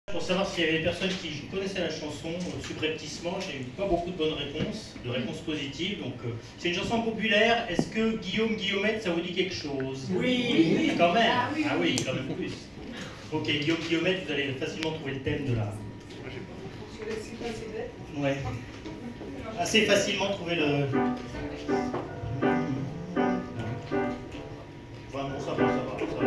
Pour savoir s'il y avait des personnes qui connaissaient la chanson, subrepticement, j'ai eu pas beaucoup de bonnes réponses, de réponses positives. Donc, c'est une chanson populaire. Est-ce que Guillaume, Guillaumette, ça vous dit quelque chose? Oui. Quand même. Ah oui, quand même plus. Ok, Guillaume, Guillaumette, vous allez facilement trouver le thème de la... Ouais. Assez facilement trouver le... Enfin, bon, ça va.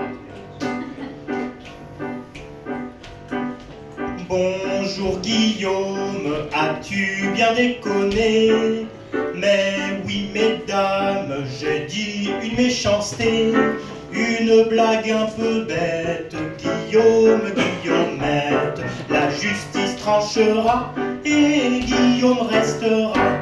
Bonjour Guillaume, as-tu bien déconné? Mais oui mesdames, j'ai dit une méchanceté, une blague un peu bête. Guillaume, Guillaumette, la justice tranchera et Guillaume restera.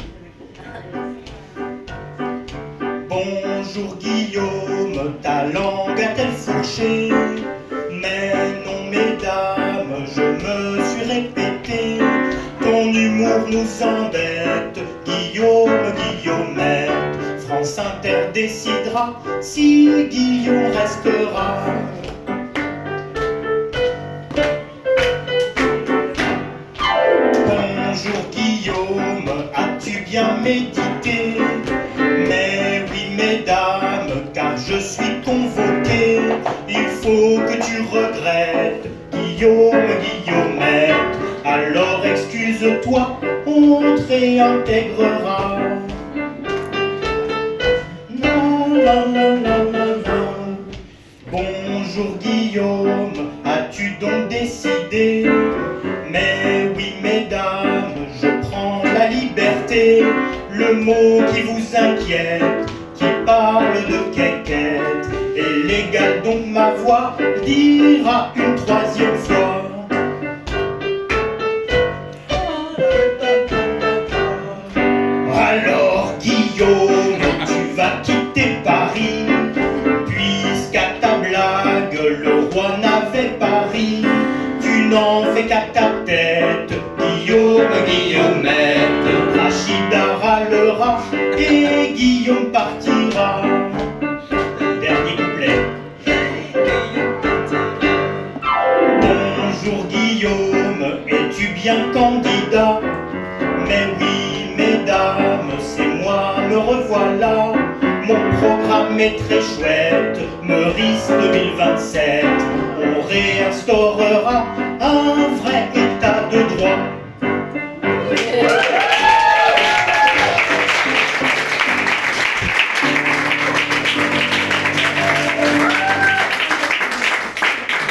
Bonjour Guillaume, ta langue a-t-elle fourché? Mais non mesdames, je me suis répété, ton humour nous embête. Guillaume, Guillaumette, France Inter décidera si Guillaume restera. Bonjour Guillaume, as-tu bien médité? Mais oui mesdames, car je suis convoqué. Il faut que tu regrettes, Guillaume, Guillaumette. Alors excuse-toi, on te réintégrera. Bonjour Guillaume, as-tu donc décidé? Mais oui mesdames, je prends la liberté. Le mot qui vous inquiète, qui parle de quéquette, est légal, donc ma voix dira une troisième fois. Alors Guillaume, tu vas quitter Paris, puisqu'à ta blague le roi n'avait pas ri. Tu n'en fais qu'à ta tête, Guillaume, Guillaumette. Rachida râlera et Guillaume partira. Dernier couplet. Bonjour Guillaume, es-tu bien candidat? Mais oui mesdames, c'est moi, me revoilà. Mon programme est très chouette, Meurice 2027. On réinstaurera